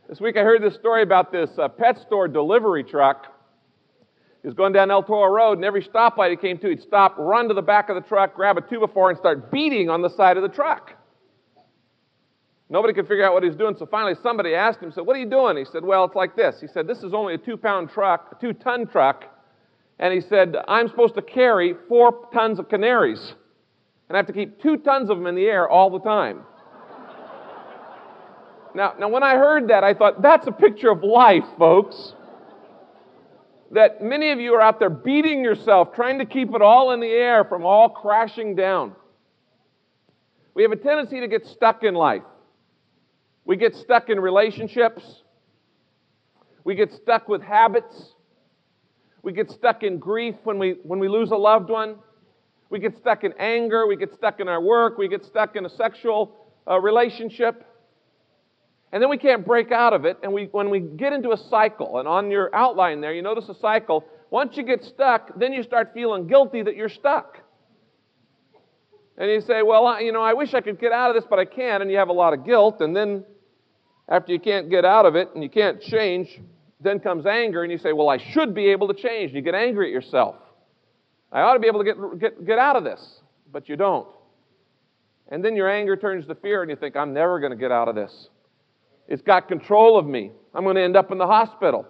This week I heard this story about this pet store delivery truck. He was going down El Toro Road, and every stoplight he came to, he'd stop, run to the back of the truck, grab a 2x4, and start beating on the side of the truck. Nobody could figure out what he was doing, so finally somebody asked him, said, "What are you doing?" He said, "Well, it's like this." He said, "This is only a 2-ton truck, and he said, I'm supposed to carry 4 tons of canaries, and I have to keep 2 tons of them in the air all the time." Now, when I heard that, I thought, that's a picture of life, folks. That many of you are out there beating yourself, trying to keep it all in the air from all crashing down. We have a tendency to get stuck in life. We get stuck in relationships. We get stuck with habits. We get stuck in grief when we lose a loved one. We get stuck in anger. We get stuck in our work. We get stuck in a sexual relationship. And then we can't break out of it. And when we get into a cycle, and on your outline there, you notice a cycle. Once you get stuck, then you start feeling guilty that you're stuck. And you say, well, I wish I could get out of this, but I can't. And you have a lot of guilt. And then after you can't get out of it and you can't change, then comes anger. And you say, well, I should be able to change. And you get angry at yourself. I ought to be able to get out of this. But you don't. And then your anger turns to fear and you think, I'm never going to get out of this. It's got control of me. I'm going to end up in the hospital.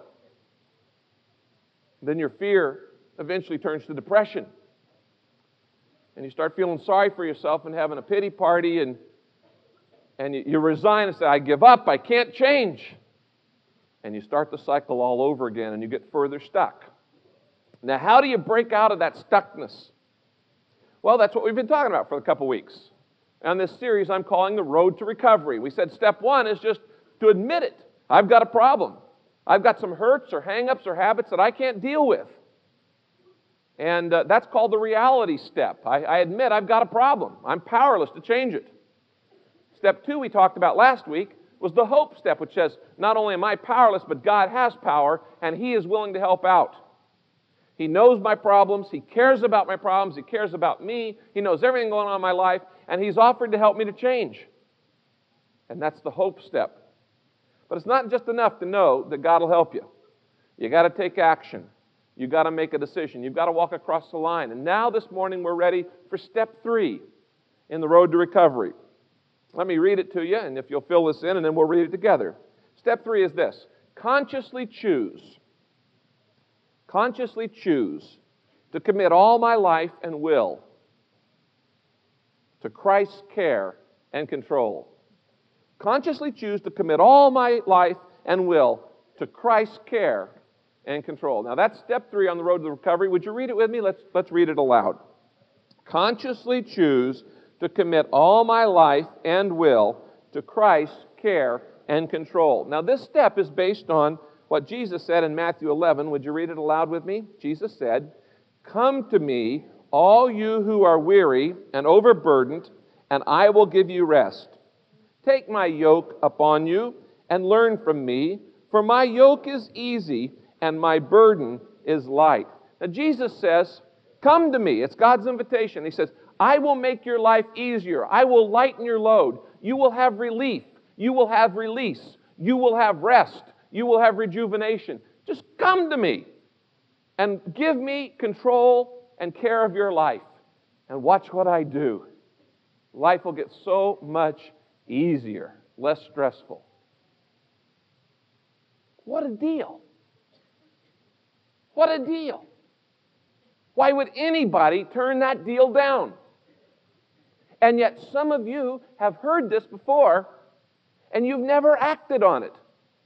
Then your fear eventually turns to depression. And you start feeling sorry for yourself and having a pity party, and you resign and say, I give up, I can't change. And you start the cycle all over again, and you get further stuck. Now, how do you break out of that stuckness? Well, that's what we've been talking about for a couple weeks. On this series, I'm calling The Road to Recovery. We said step 1 is just to admit it. I've got a problem. I've got some hurts or hang-ups or habits that I can't deal with. And that's called the reality step. I admit I've got a problem. I'm powerless to change it. Step 2 we talked about last week was the hope step, which says, not only am I powerless, but God has power, and He is willing to help out. He knows my problems. He cares about my problems. He cares about me. He knows everything going on in my life, and He's offered to help me to change. And that's the hope step. But it's not just enough to know that God will help you. You got to take action. You got to make a decision. You've got to walk across the line. And now this morning we're ready for step 3 in the road to recovery. Let me read it to you, and if you'll fill this in, and then we'll read it together. Step 3 is this: consciously choose to commit all my life and will to Christ's care and control. Consciously choose to commit all my life and will to Christ's care and control. Now that's step 3 on the road to recovery. Would you read it with me? Let's read it aloud. Consciously choose to commit all my life and will to Christ's care and control. Now this step is based on what Jesus said in Matthew 11. Would you read it aloud with me? Jesus said, "Come to me, all you who are weary and overburdened, and I will give you rest. Take my yoke upon you and learn from me, for my yoke is easy and my burden is light." Now Jesus says, come to me. It's God's invitation. He says, I will make your life easier. I will lighten your load. You will have relief. You will have release. You will have rest. You will have rejuvenation. Just come to me and give me control and care of your life. And watch what I do. Life will get so much easier, less stressful. What a deal. What a deal. Why would anybody turn that deal down? And yet some of you have heard this before, and you've never acted on it.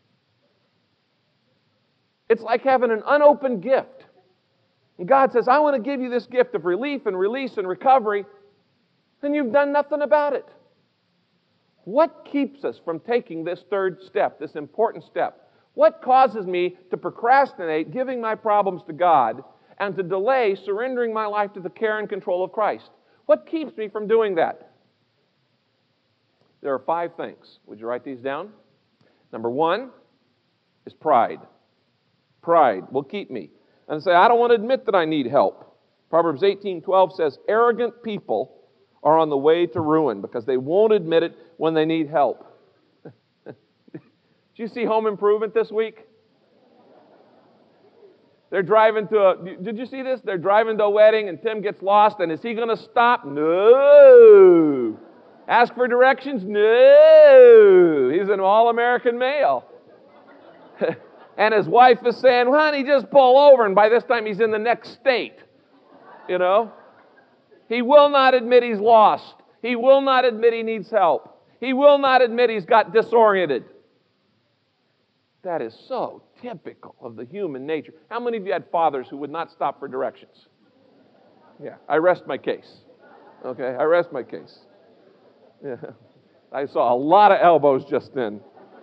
It's like having an unopened gift. And God says, I want to give you this gift of relief and release and recovery, and you've done nothing about it. What keeps us from taking this third step, this important step? What causes me to procrastinate giving my problems to God and to delay surrendering my life to the care and control of Christ? What keeps me from doing that? There are 5 things. Would you write these down? Number 1 is pride. Pride will keep me. And say, I don't want to admit that I need help. Proverbs 18:12 says, arrogant people are on the way to ruin because they won't admit it when they need help. Do you see Home Improvement this week? They're driving did you see this? They're driving to a wedding and Tim gets lost, and is he going to stop? No. Ask for directions? No. He's an all-American male. And his wife is saying, honey, just pull over. And by this time, he's in the next state. You know? He will not admit he's lost. He will not admit he needs help. He will not admit he's got disoriented. That is so typical of the human nature. How many of you had fathers who would not stop for directions? Yeah, I rest my case. Okay, I rest my case. Yeah. I saw a lot of elbows just then.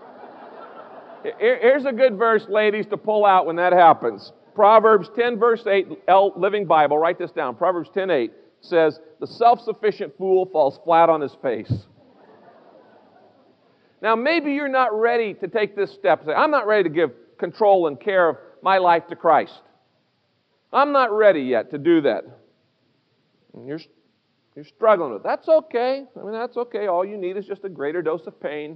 Here's a good verse, ladies, to pull out when that happens. Proverbs 10, verse 8, Living Bible, write this down. Proverbs 10:8 says, the self-sufficient fool falls flat on his face. Now, maybe you're not ready to take this step. Say, I'm not ready to give control and care of my life to Christ. I'm not ready yet to do that. And you're struggling with it. That's okay. I mean, that's okay. All you need is just a greater dose of pain.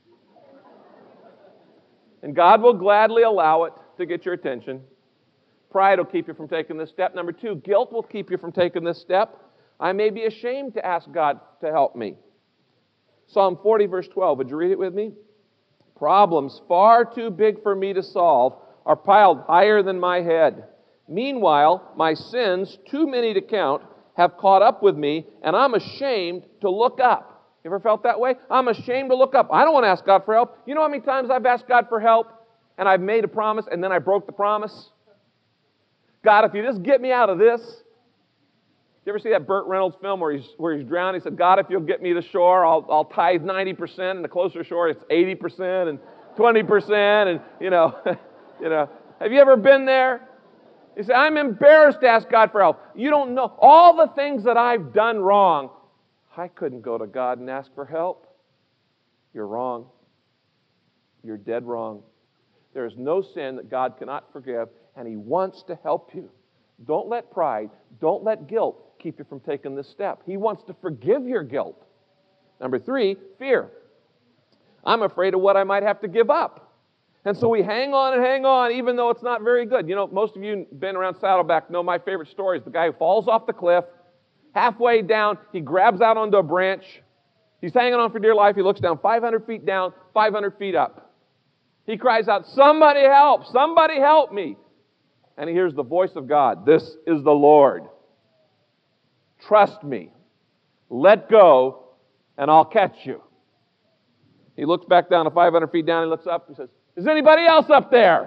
And God will gladly allow it to get your attention. Pride will keep you from taking this step. Number 2, guilt will keep you from taking this step. I may be ashamed to ask God to help me. Psalm 40, verse 12. Would you read it with me? Problems far too big for me to solve are piled higher than my head. Meanwhile, my sins, too many to count, have caught up with me, and I'm ashamed to look up. You ever felt that way? I'm ashamed to look up. I don't want to ask God for help. You know how many times I've asked God for help, and I've made a promise, and then I broke the promise? God, if you just get me out of this. You ever see that Burt Reynolds film where he's drowned? He said, God, if you'll get me to shore, I'll tithe 90%, and the closer to shore, it's 80% and 20%, and you know. Have you ever been there? You say, I'm embarrassed to ask God for help. You don't know all the things that I've done wrong. I couldn't go to God and ask for help. You're wrong. You're dead wrong. There is no sin that God cannot forgive, and He wants to help you. Don't let pride, don't let guilt keep you from taking this step. He wants to forgive your guilt. Number 3, fear. I'm afraid of what I might have to give up. And so we hang on, even though it's not very good. You know, most of you who've been around Saddleback know my favorite story is the guy who falls off the cliff. Halfway down, he grabs out onto a branch. He's hanging on for dear life. He looks down 500 feet down, 500 feet up. He cries out, somebody help me. And he hears the voice of God. This is the Lord. Trust me. Let go, and I'll catch you. He looks back down to 500 feet down. He looks up and says, is anybody else up there?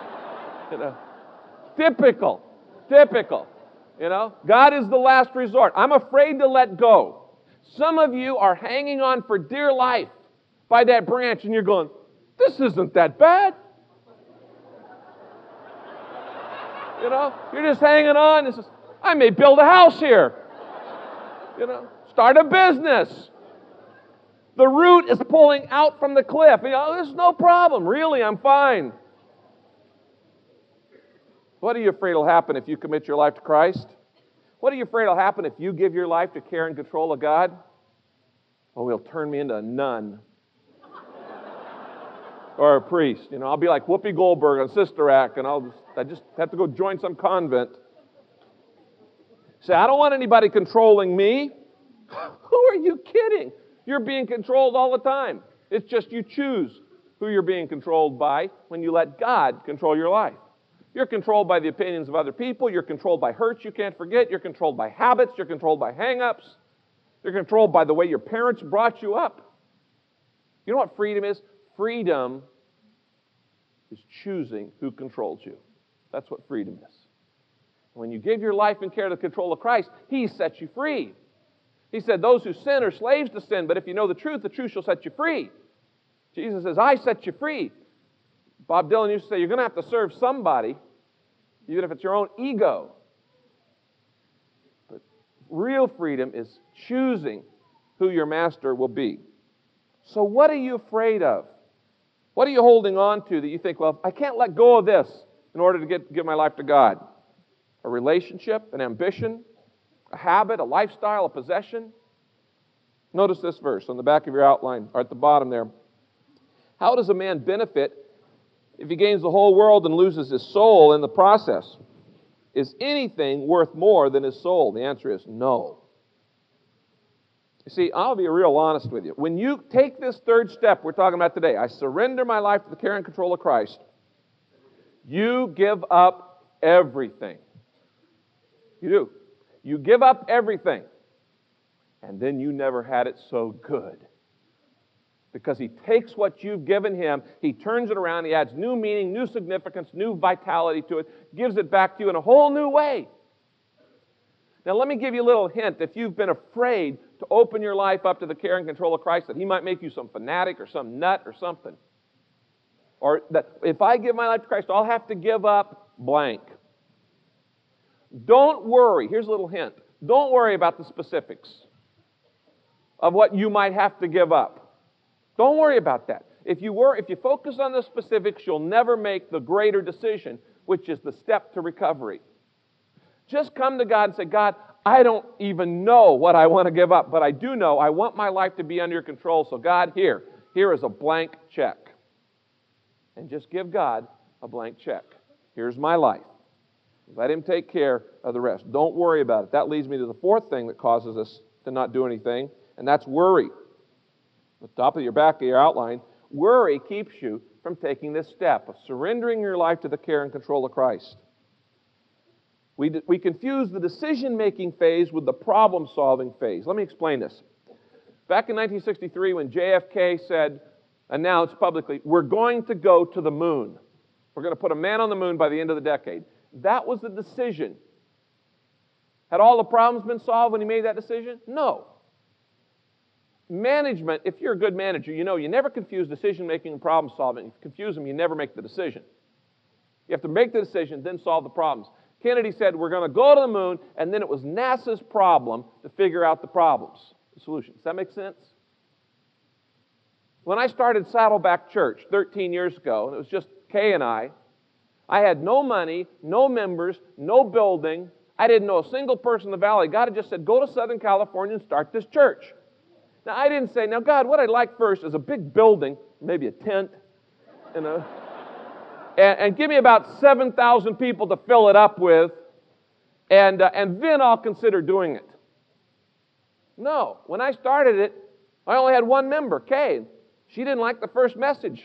Typical. God is the last resort. I'm afraid to let go. Some of you are hanging on for dear life by that branch, and you're going, this isn't that bad. You're just hanging on. This is, I may build a house here. Start a business. The root is pulling out from the cliff. There's no problem. Really, I'm fine. What are you afraid will happen if you commit your life to Christ? What are you afraid will happen if you give your life to care and control of God? Oh, He'll turn me into a nun. Or a priest. I'll be like Whoopi Goldberg on Sister Act, and I just have to go join some convent. Say, I don't want anybody controlling me. Who are you kidding? You're being controlled all the time. It's just you choose who you're being controlled by when you let God control your life. You're controlled by the opinions of other people. You're controlled by hurts you can't forget. You're controlled by habits. You're controlled by hang-ups. You're controlled by the way your parents brought you up. You know what freedom is? Freedom is choosing who controls you. That's what freedom is. When you give your life and care to the control of Christ, He sets you free. He said, those who sin are slaves to sin, but if you know the truth shall set you free. Jesus says, I set you free. Bob Dylan used to say, you're going to have to serve somebody, even if it's your own ego. But real freedom is choosing who your master will be. So what are you afraid of? What are you holding on to that you think, well, I can't let go of this in order to give my life to God? A relationship, an ambition, a habit, a lifestyle, a possession? Notice this verse on the back of your outline, or at the bottom there. How does a man benefit if he gains the whole world and loses his soul in the process? Is anything worth more than his soul? The answer is no. You see, I'll be real honest with you. When you take this third step we're talking about today, I surrender my life to the care and control of Christ, you give up everything. You do. You give up everything. And then you never had it so good. Because he takes what you've given him, he turns it around, he adds new meaning, new significance, new vitality to it, gives it back to you in a whole new way. Now let me give you a little hint. If you've been afraid to open your life up to the care and control of Christ, that he might make you some fanatic or some nut or something. Or that if I give my life to Christ, I'll have to give up blank. Don't worry. Here's a little hint. Don't worry about the specifics of what you might have to give up. Don't worry about that. If you focus on the specifics, you'll never make the greater decision, which is the step to recovery. Just come to God and say, God, I don't even know what I want to give up, but I do know I want my life to be under your control. So God, here is a blank check. And just give God a blank check. Here's my life. Let him take care of the rest. Don't worry about it. That leads me to the fourth thing that causes us to not do anything, and that's worry. At the top of your back of your outline, worry keeps you from taking this step of surrendering your life to the care and control of Christ. We confuse the decision-making phase with the problem-solving phase. Let me explain this. Back in 1963, when JFK announced publicly, we're going to go to the moon. We're going to put a man on the moon by the end of the decade. That was the decision. Had all the problems been solved when he made that decision? No. Management, if you're a good manager, you know you never confuse decision-making and problem-solving. If you confuse them, you never make the decision. You have to make the decision, then solve the problems. Kennedy said, we're going to go to the moon, and then it was NASA's problem to figure out the problems, the solutions. Does that make sense? When I started Saddleback Church 13 years ago, and it was just Kay and I had no money, no members, no building. I didn't know a single person in the valley. God had just said, go to Southern California and start this church. Now, I didn't say, now, God, what I'd like first is a big building, maybe a tent, and give me about 7,000 people to fill it up with, and then I'll consider doing it. No. When I started it, I only had one member, Kay. She didn't like the first message.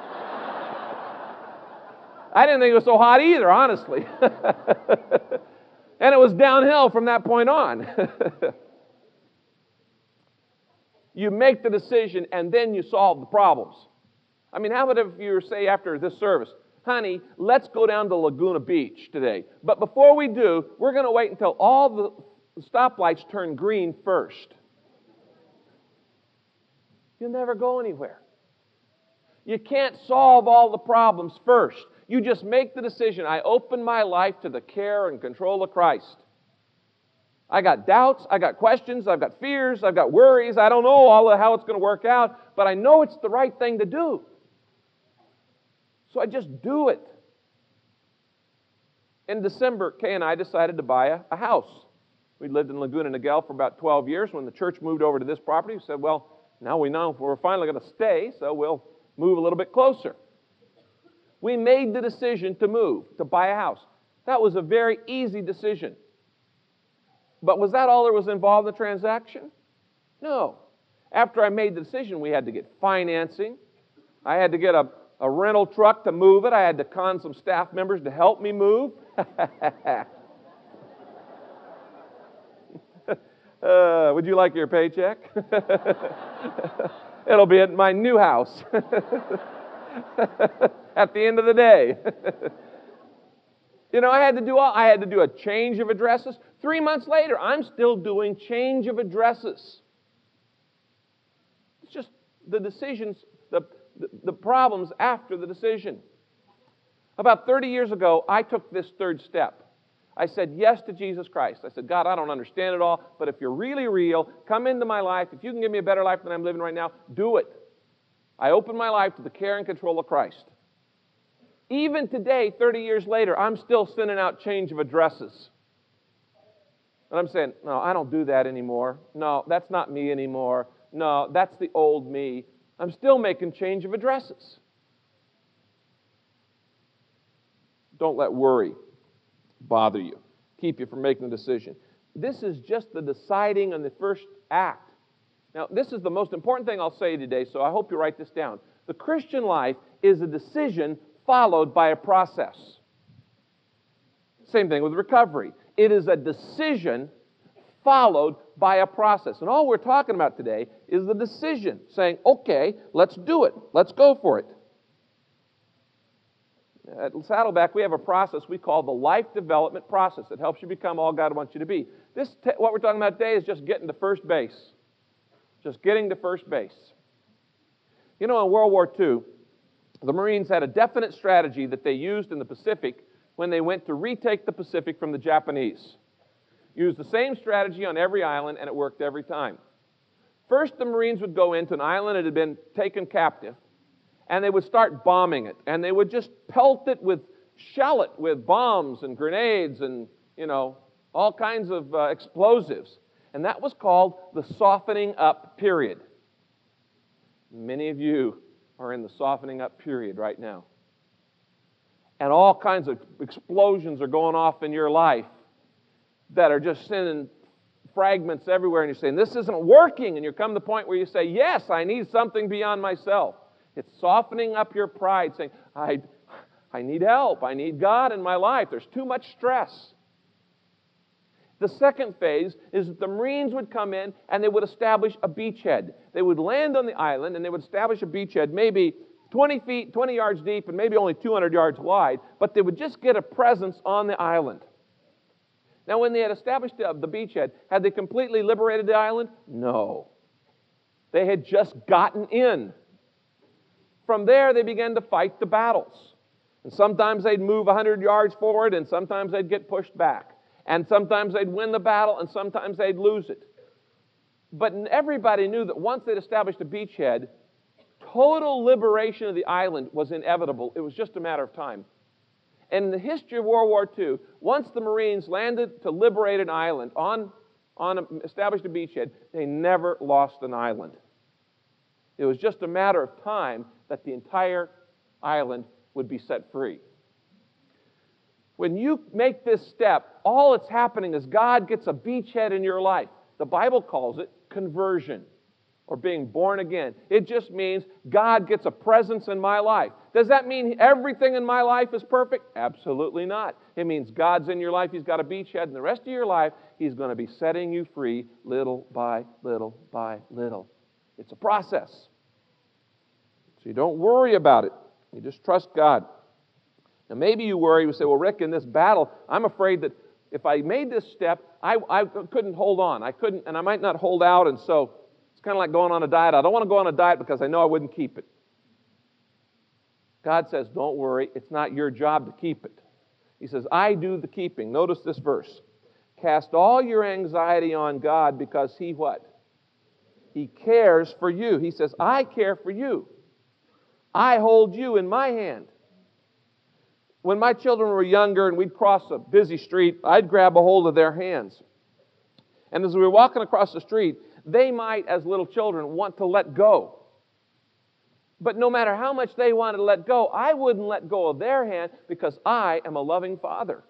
I didn't think it was so hot either, honestly. And it was downhill from that point on. You make the decision, and then you solve the problems. I mean, how about if you say after this service, honey, let's go down to Laguna Beach today. But before we do, we're going to wait until all the stoplights turn green first. You'll never go anywhere. You can't solve all the problems first. You just make the decision. I open my life to the care and control of Christ. I got doubts, I got questions, I've got fears, I've got worries. I don't know how it's going to work out, but I know it's the right thing to do. So I just do it. In December, Kay and I decided to buy a house. We lived in Laguna Niguel for about 12 years. When the church moved over to this property, we said, well, now we know we're finally going to stay, so we'll move a little bit closer. We made the decision to move, to buy a house. That was a very easy decision. But was that all there was involved in the transaction? No. After I made the decision, we had to get financing. I had to get a rental truck to move it. I had to con some staff members to help me move. Would you like your paycheck? It'll be at my new house at the end of the day. I had to do a change of addresses. 3 months later, I'm still doing change of addresses. It's just the decisions, the problems after the decision. About 30 years ago, I took this third step. I said yes to Jesus Christ. I said, God, I don't understand it all, but if you're really real, come into my life. If you can give me a better life than I'm living right now, do it. I opened my life to the care and control of Christ. Even today, 30 years later, I'm still sending out change of addresses. And I'm saying, no, I don't do that anymore. No, that's not me anymore. No, that's the old me. I'm still making change of addresses. Don't let worry bother you, keep you from making a decision. This is just the deciding on the first act. Now, this is the most important thing I'll say today, so I hope you write this down. The Christian life is a decision followed by a process. Same thing with recovery. It is a decision followed by a process. And all we're talking about today is the decision, saying, okay, let's do it. Let's go for it. At Saddleback, we have a process we call the life development process. It helps you become all God wants you to be. What we're talking about today is just getting to first base. Just getting to first base. You know, in World War II, the Marines had a definite strategy that they used in the Pacific when they went to retake the Pacific from the Japanese. Used the same strategy on every island, and it worked every time. First, the Marines would go into an island that had been taken captive, and they would start bombing it. And they would just pelt it shell it with bombs and grenades and, all kinds of explosives. And that was called the softening up period. Many of you are in the softening up period right now. And all kinds of explosions are going off in your life that are just sending fragments everywhere. And you're saying, this isn't working. And you come to the point where you say, yes, I need something beyond myself. It's softening up your pride, saying, I need help. I need God in my life. There's too much stress. The second phase is that the Marines would come in and they would establish a beachhead. They would land on the island and they would establish a beachhead maybe 20 yards deep and maybe only 200 yards wide, but they would just get a presence on the island. Now, when they had established the beachhead, had they completely liberated the island? No. They had just gotten in. From there, they began to fight the battles. And sometimes they'd move 100 yards forward, and sometimes they'd get pushed back. And sometimes they'd win the battle, and sometimes they'd lose it. But everybody knew that once they'd established a beachhead, total liberation of the island was inevitable. It was just a matter of time. And in the history of World War II, once the Marines landed to liberate an island, established a beachhead, they never lost an island. It was just a matter of time that the entire island would be set free. When you make this step, all that's happening is God gets a beachhead in your life. The Bible calls it conversion or being born again. It just means God gets a presence in my life. Does that mean everything in my life is perfect? Absolutely not. It means God's in your life. He's got a beachhead, and the rest of your life, He's going to be setting you free little by little by little. It's a process. So you don't worry about it. You just trust God. Now maybe you worry, you say, well, Rick, in this battle, I'm afraid that if I made this step, I couldn't hold on. I couldn't, and I might not hold out, and so it's kind of like going on a diet. I don't want to go on a diet because I know I wouldn't keep it. God says, don't worry, it's not your job to keep it. He says, I do the keeping. Notice this verse. Cast all your anxiety on God because He what? He cares for you. He says, I care for you. I hold you in my hand. When my children were younger and we'd cross a busy street, I'd grab a hold of their hands. And as we were walking across the street, they might, as little children, want to let go. But no matter how much they wanted to let go, I wouldn't let go of their hand because I am a loving Father.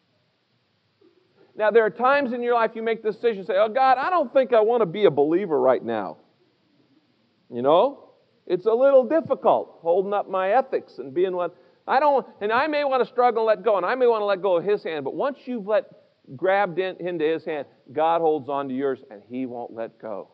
Now, there are times in your life you make the decision, say, oh, God, I don't think I want to be a believer right now. You know? It's a little difficult holding up my ethics and being what and I may want to struggle and let go, and I may want to let go of His hand, but once you've grabbed into His hand, God holds on to yours and He won't let go.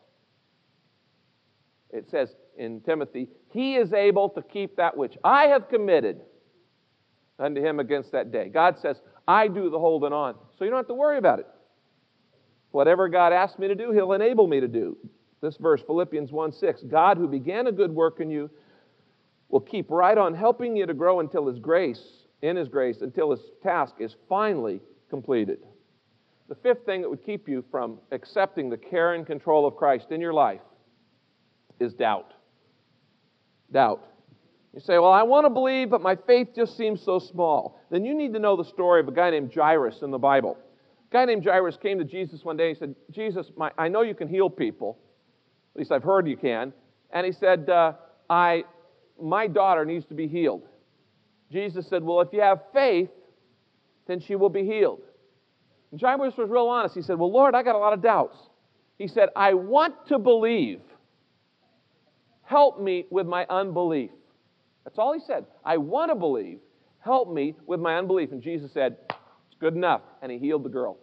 It says in Timothy, He is able to keep that which I have committed unto Him against that day. God says, I do the holding on, so you don't have to worry about it. Whatever God asks me to do, He'll enable me to do. This verse, Philippians 1:6, God who began a good work in you will keep right on helping you to grow until His grace, until His task is finally completed. The fifth thing that would keep you from accepting the care and control of Christ in your life is doubt. Doubt. You say, well, I want to believe, but my faith just seems so small. Then you need to know the story of a guy named Jairus in the Bible. A guy named Jairus came to Jesus one day and he said, Jesus, I know you can heal people. At least I've heard you can. And he said, my daughter needs to be healed. Jesus said, well, if you have faith, then she will be healed. And Jairus was real honest. He said, well, Lord, I got a lot of doubts. He said, I want to believe. Help me with my unbelief. That's all he said. I want to believe. Help me with my unbelief. And Jesus said, it's good enough. And he healed the girl.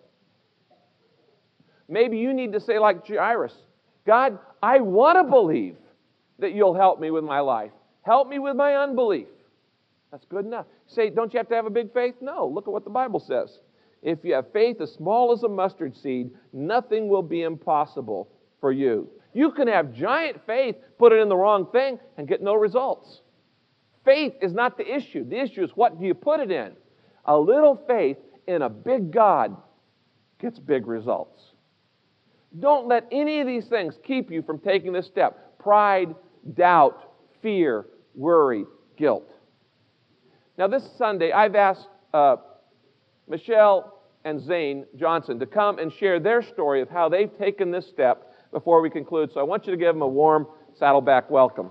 Maybe you need to say like Jairus, God, I want to believe that you'll help me with my life. Help me with my unbelief. That's good enough. Say, don't you have to have a big faith? No. Look at what the Bible says. If you have faith as small as a mustard seed, nothing will be impossible for you. You can have giant faith, put it in the wrong thing, and get no results. Faith is not the issue. The issue is what do you put it in? A little faith in a big God gets big results. Don't let any of these things keep you from taking this step. Pride, doubt, fear, worry, guilt. Now this Sunday, I've asked Michelle and Zane Johnson to come and share their story of how they've taken this step before we conclude. So I want you to give them a warm Saddleback welcome.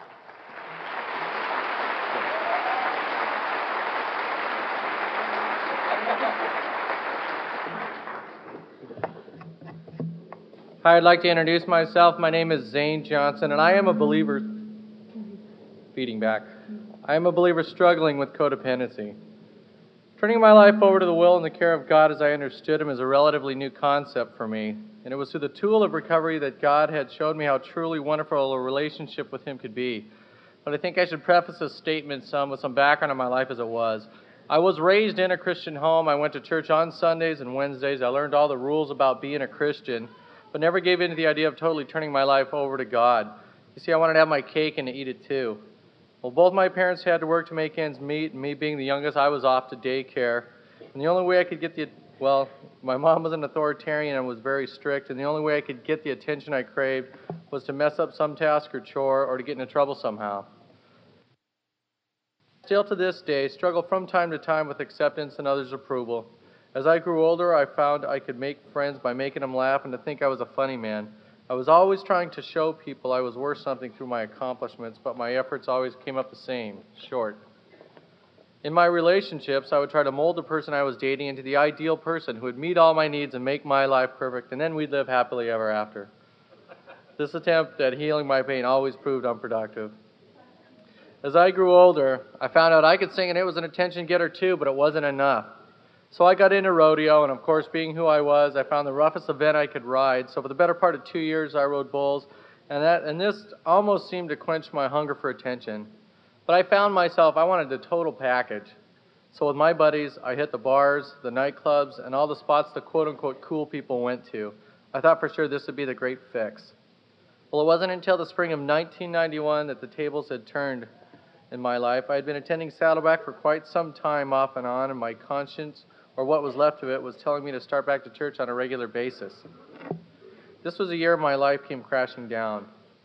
Hi, I'd like to introduce myself. My name is Zane Johnson, and I am a believer, feeding back. I am a believer struggling with codependency. Turning my life over to the will and the care of God as I understood Him is a relatively new concept for me, and it was through the tool of recovery that God had showed me how truly wonderful a relationship with Him could be. But I think I should preface this statement with some background on my life as it was. I was raised in a Christian home. I went to church on Sundays and Wednesdays. I learned all the rules about being a Christian, but never gave in to the idea of totally turning my life over to God. You see, I wanted to have my cake and to eat it too. Well, both my parents had to work to make ends meet, and me being the youngest, I was off to daycare. And the only way I could get my mom was an authoritarian and was very strict, and the only way I could get the attention I craved was to mess up some task or chore or to get into trouble somehow. Still to this day, struggle from time to time with acceptance and others' approval. As I grew older, I found I could make friends by making them laugh and to think I was a funny man. I was always trying to show people I was worth something through my accomplishments, but my efforts always came up the same, short. In my relationships, I would try to mold the person I was dating into the ideal person who would meet all my needs and make my life perfect, and then we'd live happily ever after. This attempt at healing my pain always proved unproductive. As I grew older, I found out I could sing and it was an attention getter too, but it wasn't enough. So I got into rodeo, and of course, being who I was, I found the roughest event I could ride. So for the better part of 2 years, I rode bulls, and this almost seemed to quench my hunger for attention. But I found myself, I wanted the total package. So with my buddies, I hit the bars, the nightclubs, and all the spots the quote-unquote cool people went to. I thought for sure this would be the great fix. Well, it wasn't until the spring of 1991 that the tables had turned in my life. I had been attending Saddleback for quite some time off and on, and my conscience, or what was left of it, was telling me to start back to church on a regular basis. This was a year my life came crashing down.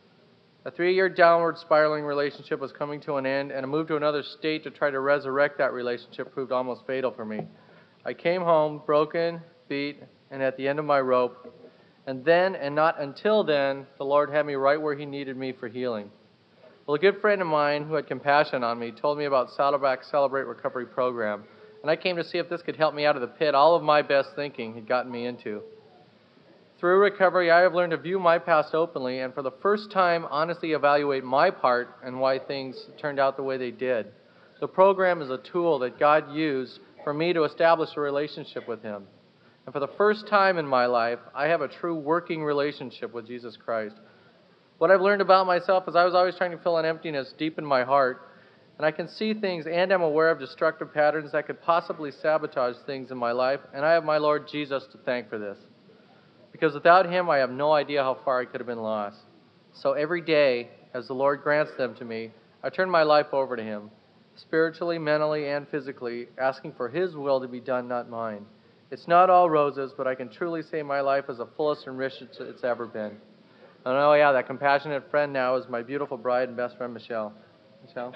A 3-year downward spiraling relationship was coming to an end, and a move to another state to try to resurrect that relationship proved almost fatal for me. I came home broken, beat, and at the end of my rope, and then, and not until then, the Lord had me right where He needed me for healing. Well, a good friend of mine who had compassion on me told me about Saddleback's Celebrate Recovery program, and I came to see if this could help me out of the pit all of my best thinking had gotten me into. Through recovery, I have learned to view my past openly and for the first time honestly evaluate my part and why things turned out the way they did. The program is a tool that God used for me to establish a relationship with Him. And for the first time in my life, I have a true working relationship with Jesus Christ. What I've learned about myself is I was always trying to fill an emptiness deep in my heart, and I can see things and am aware of destructive patterns that could possibly sabotage things in my life, and I have my Lord Jesus to thank for this. Because without Him, I have no idea how far I could have been lost. So every day, as the Lord grants them to me, I turn my life over to Him, spiritually, mentally, and physically, asking for His will to be done, not mine. It's not all roses, but I can truly say my life is the fullest and richest it's ever been. And oh yeah, that compassionate friend now is my beautiful bride and best friend, Michelle. Michelle?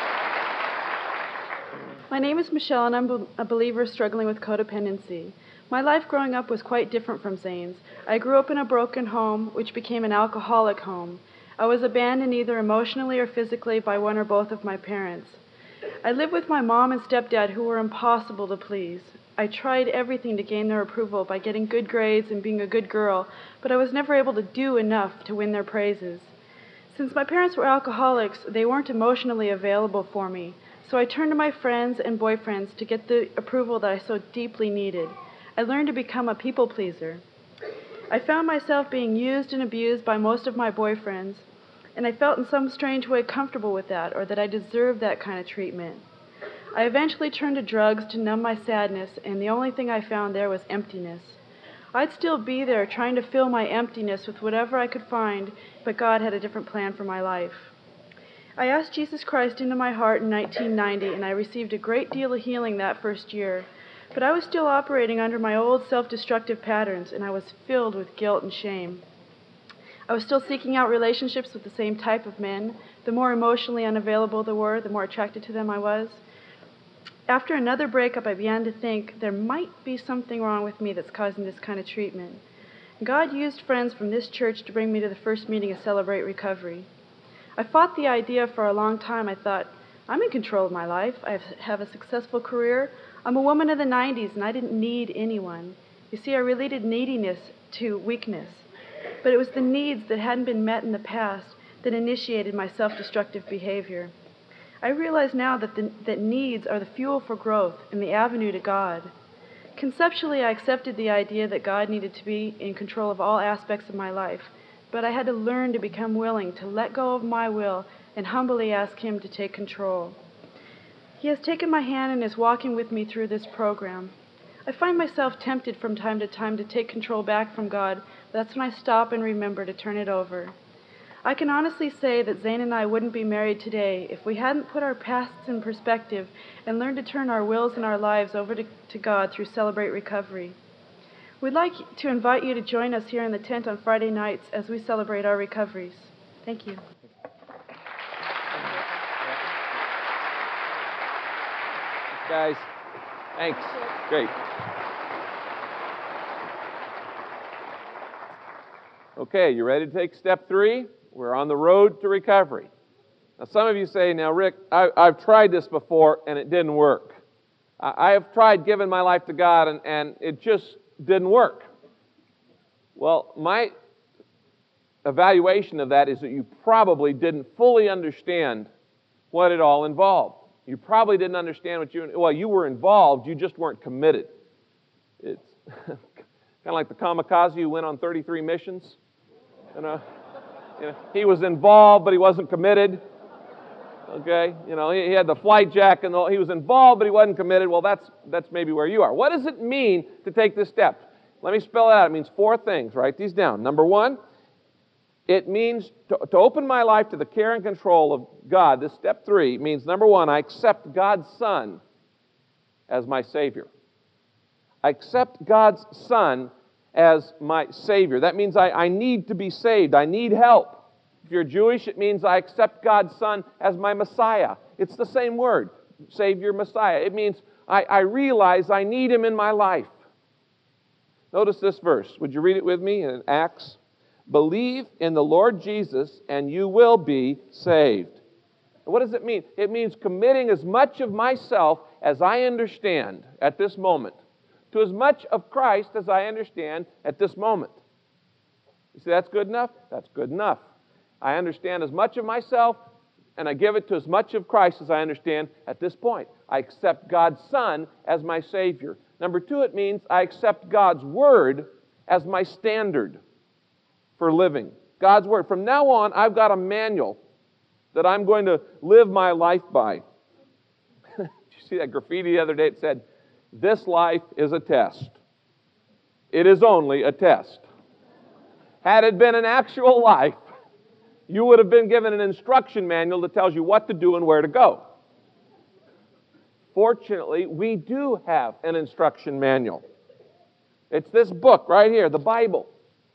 My name is Michelle, and I'm a believer struggling with codependency. My life growing up was quite different from Zane's. I grew up in a broken home, which became an alcoholic home. I was abandoned either emotionally or physically by one or both of my parents. I lived with my mom and stepdad who were impossible to please. I tried everything to gain their approval by getting good grades and being a good girl, but I was never able to do enough to win their praises. Since my parents were alcoholics, they weren't emotionally available for me, so I turned to my friends and boyfriends to get the approval that I so deeply needed. I learned to become a people pleaser. I found myself being used and abused by most of my boyfriends, and I felt in some strange way comfortable with that, or that I deserved that kind of treatment. I eventually turned to drugs to numb my sadness, and the only thing I found there was emptiness. I'd still be there trying to fill my emptiness with whatever I could find, but God had a different plan for my life. I asked Jesus Christ into my heart in 1990, and I received a great deal of healing that first year. But I was still operating under my old self-destructive patterns, and I was filled with guilt and shame. I was still seeking out relationships with the same type of men. The more emotionally unavailable they were, the more attracted to them I was. After another breakup, I began to think there might be something wrong with me that's causing this kind of treatment. God used friends from this church to bring me to the first meeting of Celebrate Recovery. I fought the idea for a long time. I thought, I'm in control of my life. I have a successful career. I'm a woman of the 90s, and I didn't need anyone. You see, I related neediness to weakness. But it was the needs that hadn't been met in the past that initiated my self-destructive behavior. I realize now that needs are the fuel for growth and the avenue to God. Conceptually, I accepted the idea that God needed to be in control of all aspects of my life, but I had to learn to become willing to let go of my will and humbly ask Him to take control. He has taken my hand and is walking with me through this program. I find myself tempted from time to time to take control back from God, but that's when I stop and remember to turn it over. I can honestly say that Zane and I wouldn't be married today if we hadn't put our pasts in perspective and learned to turn our wills and our lives over to God through Celebrate Recovery. We'd like to invite you to join us here in the tent on Friday nights as we celebrate our recoveries. Thank you. Guys, thanks. Great. Okay, you ready to take step 3? We're on the road to recovery. Now, some of you say, now, Rick, I've tried this before and it didn't work. I have tried giving my life to God and it just didn't work. Well, my evaluation of that is that you probably didn't fully understand what it all involved. You probably didn't understand you were involved, you just weren't committed. It's kind of like the kamikaze who went on 33 missions. He was involved, but he wasn't committed. Okay? He had the flight jack and he was involved, but he wasn't committed. Well, that's maybe where you are. What does it mean to take this step? Let me spell it out. It means 4 things. Write these down. Number 1, it means to open my life to the care and control of God. This step 3 means, number 1, I accept God's Son as my Savior. I accept God's Son as my Savior. That means I need to be saved. I need help. If you're Jewish, it means I accept God's Son as my Messiah. It's the same word, Savior, Messiah. It means I realize I need Him in my life. Notice this verse. Would you read it with me in Acts? Believe in the Lord Jesus and you will be saved. And what does it mean? It means committing as much of myself as I understand at this moment to as much of Christ as I understand at this moment. You see, that's good enough? That's good enough. I understand as much of myself, and I give it to as much of Christ as I understand at this point. I accept God's Son as my Savior. Number 2, it means I accept God's Word as my standard for living. God's Word. From now on, I've got a manual that I'm going to live my life by. Did you see that graffiti the other day? It said, "This life is a test. It is only a test." Had it been an actual life, you would have been given an instruction manual that tells you what to do and where to go. Fortunately, we do have an instruction manual. It's this book right here, the Bible.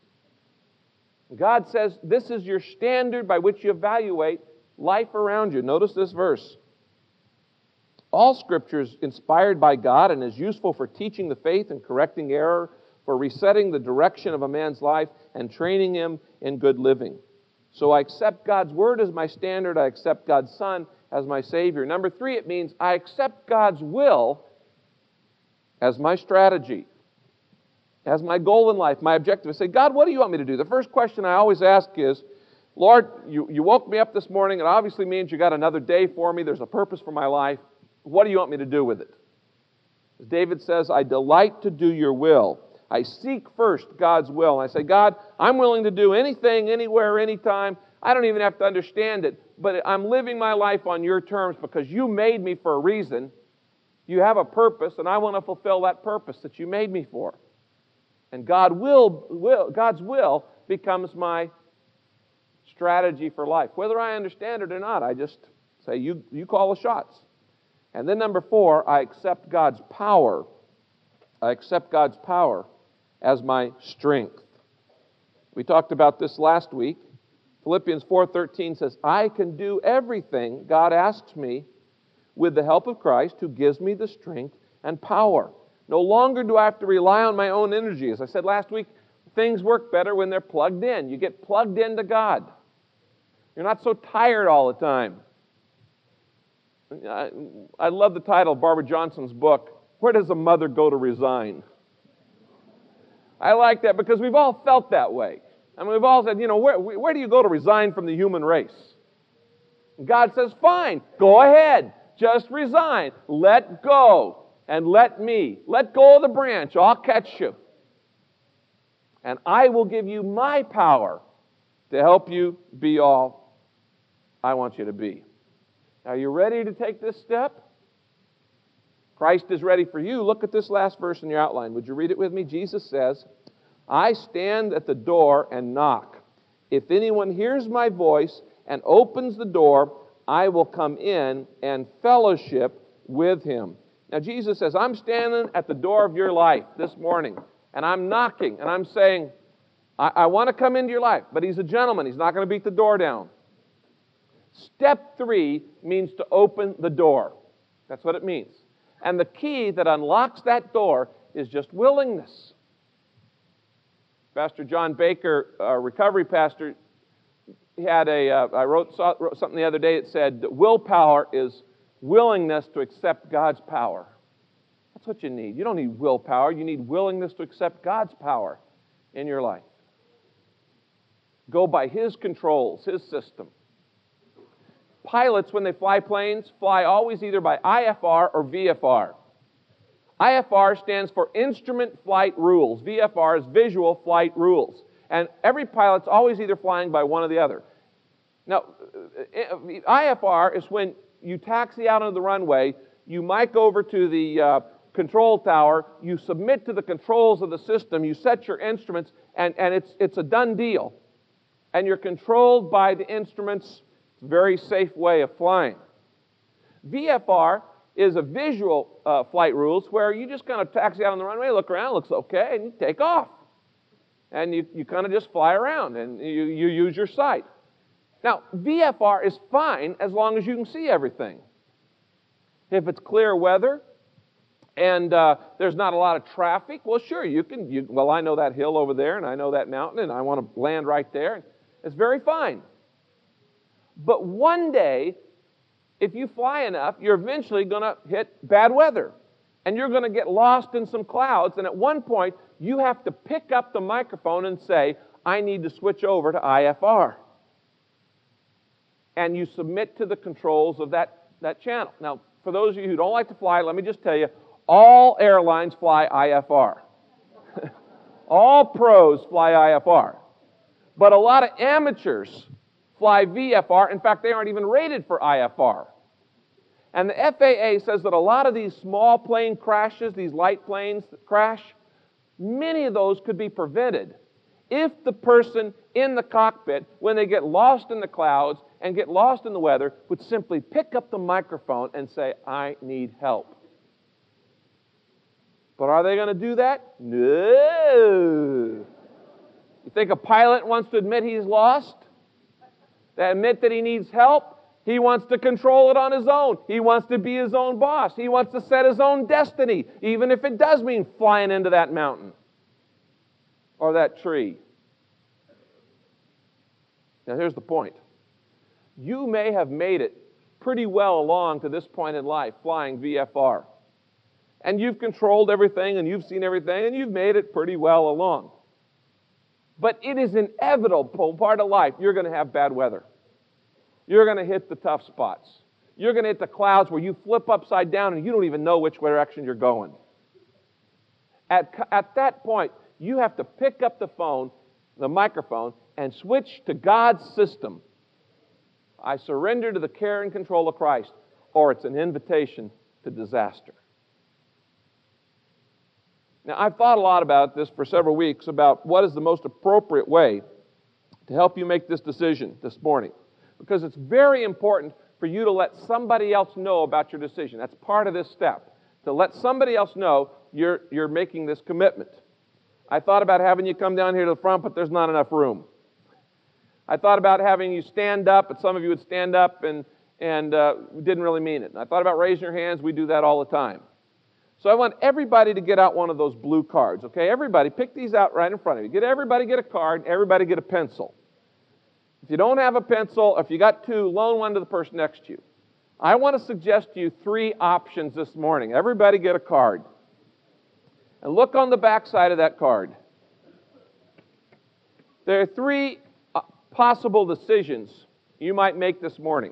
God says this is your standard by which you evaluate life around you. Notice this verse. All Scripture is inspired by God and is useful for teaching the faith and correcting error, for resetting the direction of a man's life and training him in good living. So I accept God's Word as my standard. I accept God's Son as my Savior. Number 3, it means I accept God's will as my strategy, as my goal in life, my objective. I say, God, what do you want me to do? The first question I always ask is, Lord, you woke me up this morning. It obviously means you got another day for me. There's a purpose for my life. What do you want me to do with it? As David says, I delight to do your will. I seek first God's will. And I say, God, I'm willing to do anything, anywhere, anytime. I don't even have to understand it, but I'm living my life on your terms because you made me for a reason. You have a purpose, and I want to fulfill that purpose that you made me for. And God's will becomes my strategy for life. Whether I understand it or not, I just say, you call the shots. And then number 4, I accept God's power. I accept God's power as my strength. We talked about this last week. Philippians 4:13 says, I can do everything God asks me with the help of Christ who gives me the strength and power. No longer do I have to rely on my own energy. As I said last week, things work better when they're plugged in. You get plugged into God. You're not so tired all the time. I love the title of Barbara Johnson's book, Where Does a Mother Go to Resign? I like that because we've all felt that way. I mean, we've all said, where do you go to resign from the human race? And God says, fine, go ahead. Just resign. Let go. And let me. Let go of the branch. I'll catch you. And I will give you my power to help you be all I want you to be. Are you ready to take this step? Christ is ready for you. Look at this last verse in your outline. Would you read it with me? Jesus says, I stand at the door and knock. If anyone hears my voice and opens the door, I will come in and fellowship with him. Now Jesus says, I'm standing at the door of your life this morning, and I'm knocking, and I'm saying, I want to come into your life. But he's a gentleman. He's not going to beat the door down. Step 3 means to open the door. That's what it means. And the key that unlocks that door is just willingness. Pastor John Baker, a recovery pastor, had I wrote something the other day that said that willpower is willingness to accept God's power. That's what you need. You don't need willpower. You need willingness to accept God's power in your life. Go by His controls, His system. Pilots, when they fly planes, fly always either by IFR or VFR. IFR stands for Instrument Flight Rules. VFR is Visual Flight Rules. And every pilot's always either flying by one or the other. Now, IFR is when you taxi out onto the runway, you mic over to the control tower, you submit to the controls of the system, you set your instruments, and it's a done deal. And you're controlled by the instruments. It's a very safe way of flying. VFR is a visual flight rules where you just kind of taxi out on the runway, look around, looks okay, and you take off. And you kind of just fly around, and you use your sight. Now, VFR is fine as long as you can see everything. If it's clear weather and there's not a lot of traffic, well, sure, well, I know that hill over there, and I know that mountain, and I want to land right there. It's very fine. But one day, if you fly enough, you're eventually going to hit bad weather. And you're going to get lost in some clouds. And at one point, you have to pick up the microphone and say, I need to switch over to IFR. And you submit to the controls of that channel. Now, for those of you who don't like to fly, let me just tell you, all airlines fly IFR. All pros fly IFR. But a lot of amateurs fly VFR. In fact, they aren't even rated for IFR. And the FAA says that a lot of these small plane crashes, these light planes that crash, many of those could be prevented if the person in the cockpit, when they get lost in the clouds and get lost in the weather, would simply pick up the microphone and say, I need help. But are they going to do that? No. You think a pilot wants to admit he's lost? To admit that he needs help? He wants to control it on his own. He wants to be his own boss. He wants to set his own destiny, even if it does mean flying into that mountain or that tree. Now, here's the point. You may have made it pretty well along to this point in life, flying VFR. And you've controlled everything, and you've seen everything, and you've made it pretty well along. But it is inevitable part of life. You're going to have bad weather. You're going to hit the tough spots. You're going to hit the clouds where you flip upside down and you don't even know which direction you're going. At that point, you have to pick up the phone, the microphone, and switch to God's system. I surrender to the care and control of Christ, or it's an invitation to disaster. Now, I've thought a lot about this for several weeks, about what is the most appropriate way to help you make this decision this morning. Because it's very important for you to let somebody else know about your decision. That's part of this step, to let somebody else know you're making this commitment. I thought about having you come down here to the front, but there's not enough room. I thought about having you stand up, but some of you would stand up and didn't really mean it. And I thought about raising your hands. We do that all the time. So I want everybody to get out one of those blue cards, okay? Everybody, pick these out right in front of you. Everybody get a card, everybody get a pencil. If you don't have a pencil, if you got two, loan one to the person next to you. I want to suggest to you 3 options this morning. Everybody get a card. And look on the back side of that card. There are 3 possible decisions you might make this morning.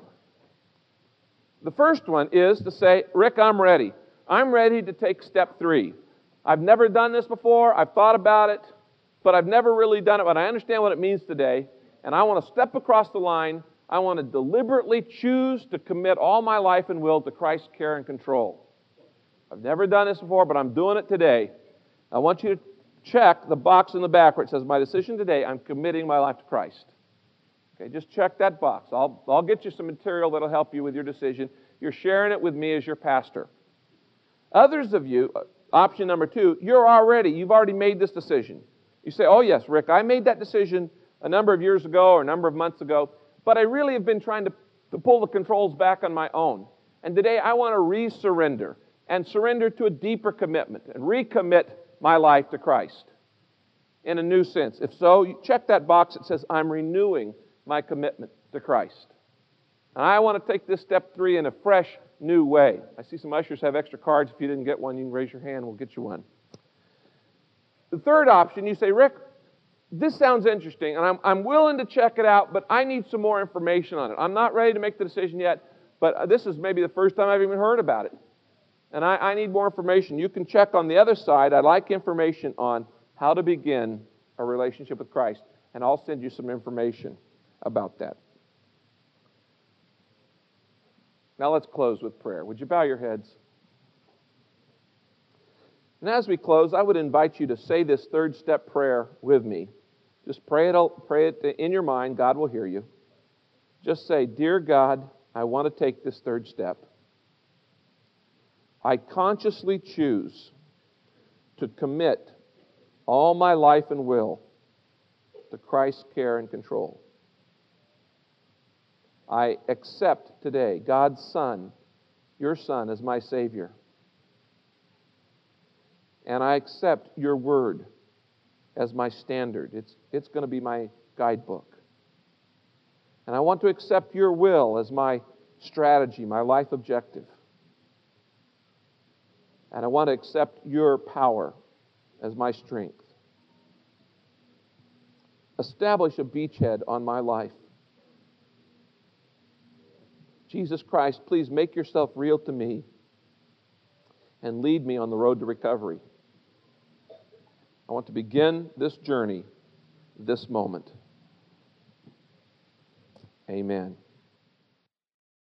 The first one is to say, Rick, I'm ready. I'm ready to take step 3. I've never done this before. I've thought about it, but I've never really done it. But I understand what it means today, and I want to step across the line. I want to deliberately choose to commit all my life and will to Christ's care and control. I've never done this before, but I'm doing it today. I want you to check the box in the back where it says, my decision today, I'm committing my life to Christ. Okay, just check that box. I'll get you some material that'll help you with your decision. You're sharing it with me as your pastor. Others of you, option number 2, you've already made this decision. You say, oh yes, Rick, I made that decision a number of years ago or a number of months ago, but I really have been trying to pull the controls back on my own. And today I want to re-surrender and surrender to a deeper commitment and recommit my life to Christ in a new sense. If so, you check that box that says, I'm renewing my commitment to Christ. And I want to take this step 3 in a fresh, new way. I see some ushers have extra cards. If you didn't get one, you can raise your hand. We'll get you one. The third option, you say, Rick, this sounds interesting, and I'm willing to check it out, but I need some more information on it. I'm not ready to make the decision yet, but this is maybe the first time I've even heard about it. And I need more information. You can check on the other side. I'd like information on how to begin a relationship with Christ, and I'll send you some information about that. Now let's close with prayer. Would you bow your heads? And as we close, I would invite you to say this 3rd step prayer with me. Just pray it in your mind. God will hear you. Just say, Dear God, I want to take this 3rd step. I consciously choose to commit all my life and will to Christ's care and control. I accept today God's Son, your Son, as my Savior. And I accept your Word as my standard. It's going to be my guidebook. And I want to accept your will as my strategy, my life objective. And I want to accept your power as my strength. Establish a beachhead on my life. Jesus Christ, please make yourself real to me and lead me on the road to recovery. I want to begin this journey this moment. Amen.